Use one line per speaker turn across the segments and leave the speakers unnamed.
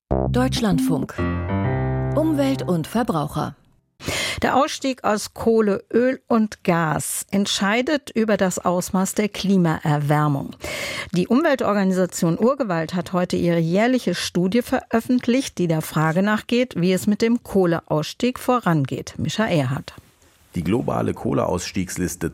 Deutschlandfunk. Umwelt und Verbraucher.
Der Ausstieg aus Kohle, Öl und Gas entscheidet über das Ausmaß der Klimaerwärmung. Die Umweltorganisation Urgewald hat heute ihre jährliche Studie veröffentlicht, die der Frage nachgeht, wie es mit dem Kohleausstieg vorangeht. Mischa Erhardt.
Die globale Kohleausstiegsliste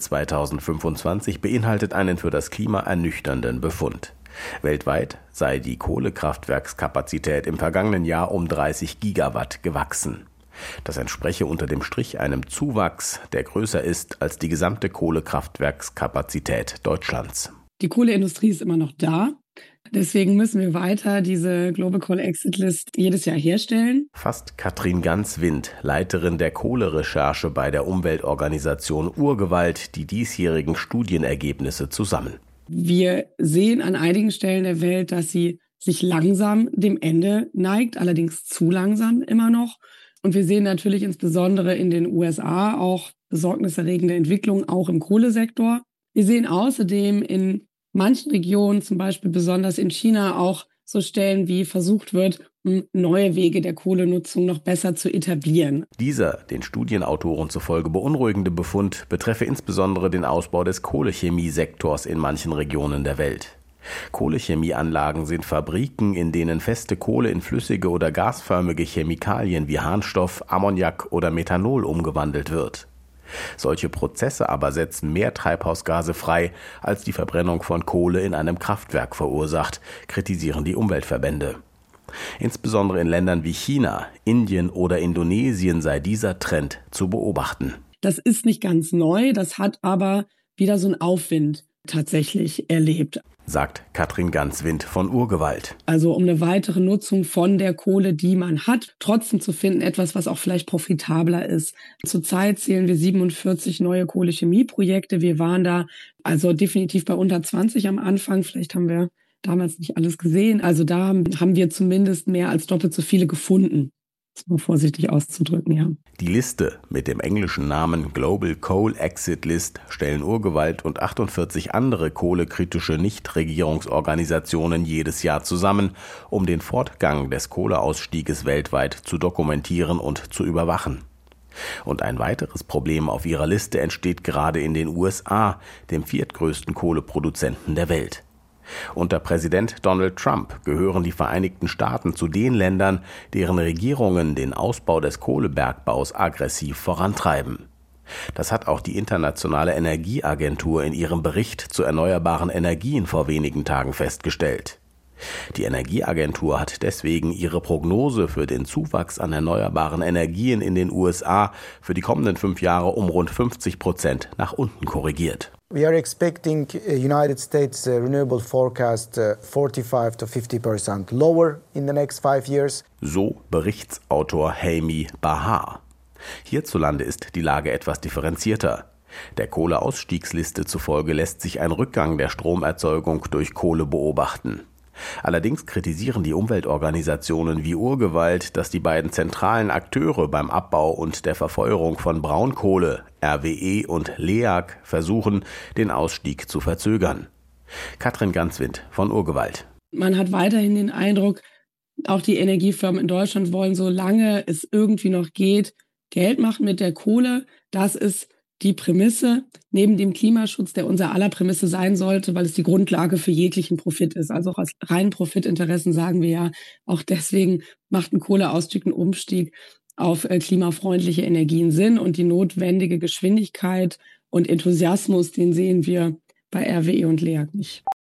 2025 beinhaltet einen für das Klima ernüchternden Befund. Weltweit sei die Kohlekraftwerkskapazität im vergangenen Jahr um 30 Gigawatt gewachsen. Das entspreche unter dem Strich einem Zuwachs, der größer ist als die gesamte Kohlekraftwerkskapazität Deutschlands.
Die Kohleindustrie ist immer noch da. Deswegen müssen wir weiter diese Global Coal Exit List jedes Jahr herstellen.
Fasst Katrin Ganz-Wind, Leiterin der Kohlerecherche bei der Umweltorganisation Urgewald, die diesjährigen Studienergebnisse zusammen.
Wir sehen an einigen Stellen der Welt, dass sie sich langsam dem Ende neigt, allerdings zu langsam immer noch. Und wir sehen natürlich insbesondere in den USA auch besorgniserregende Entwicklungen, auch im Kohlesektor. Wir sehen außerdem in manchen Regionen, zum Beispiel besonders in China, auch so Stellen, wie versucht wird, neue Wege der Kohlenutzung noch besser zu etablieren.
Dieser, den Studienautoren zufolge beunruhigende Befund, betreffe insbesondere den Ausbau des Kohlechemiesektors in manchen Regionen der Welt. Kohlechemieanlagen sind Fabriken, in denen feste Kohle in flüssige oder gasförmige Chemikalien wie Harnstoff, Ammoniak oder Methanol umgewandelt wird. Solche Prozesse aber setzen mehr Treibhausgase frei, als die Verbrennung von Kohle in einem Kraftwerk verursacht, kritisieren die Umweltverbände. Insbesondere in Ländern wie China, Indien oder Indonesien sei dieser Trend zu beobachten.
Das ist nicht ganz neu, das hat aber wieder so einen Aufwind tatsächlich erlebt,
sagt Katrin Ganz-Wind von Urgewald.
Also um eine weitere Nutzung von der Kohle, die man hat, trotzdem zu finden, etwas, was auch vielleicht profitabler ist. Zurzeit zählen wir 47 neue Kohlechemieprojekte. Wir waren da also definitiv bei unter 20 am Anfang. Vielleicht haben wir damals nicht alles gesehen. Also da haben wir zumindest mehr als doppelt so viele gefunden. Um vorsichtig auszudrücken, ja.
Die Liste mit dem englischen Namen Global Coal Exit List stellen Urgewald und 48 andere kohlekritische Nichtregierungsorganisationen jedes Jahr zusammen, um den Fortgang des Kohleausstieges weltweit zu dokumentieren und zu überwachen. Und ein weiteres Problem auf ihrer Liste entsteht gerade in den USA, dem viertgrößten Kohleproduzenten der Welt. Unter Präsident Donald Trump gehören die Vereinigten Staaten zu den Ländern, deren Regierungen den Ausbau des Kohlebergbaus aggressiv vorantreiben. Das hat auch die Internationale Energieagentur in ihrem Bericht zu erneuerbaren Energien vor wenigen Tagen festgestellt. Die Energieagentur hat deswegen ihre Prognose für den Zuwachs an erneuerbaren Energien in den USA für die kommenden 5 Jahre um rund 50% nach unten korrigiert.
We are expecting United States renewable forecast 45 to 50% lower in the next 5 years.
So Berichtsautor Haymi Bahar. Hierzulande ist die Lage etwas differenzierter. Der Kohleausstiegsliste zufolge lässt sich ein Rückgang der Stromerzeugung durch Kohle beobachten. Allerdings kritisieren die Umweltorganisationen wie Urgewald, dass die beiden zentralen Akteure beim Abbau und der Verfeuerung von Braunkohle, RWE und LEAG, versuchen, den Ausstieg zu verzögern. Katrin Ganz-Wind von Urgewald.
Man hat weiterhin den Eindruck, auch die Energiefirmen in Deutschland wollen, solange es irgendwie noch geht, Geld machen mit der Kohle. Das ist die Prämisse neben dem Klimaschutz, der unser aller Prämisse sein sollte, weil es die Grundlage für jeglichen Profit ist. Also auch aus reinen Profitinteressen sagen wir ja, auch deswegen macht ein Kohleausstieg, ein Umstieg auf klimafreundliche Energien Sinn. Und die notwendige Geschwindigkeit und Enthusiasmus, den sehen wir bei RWE und LEAG nicht.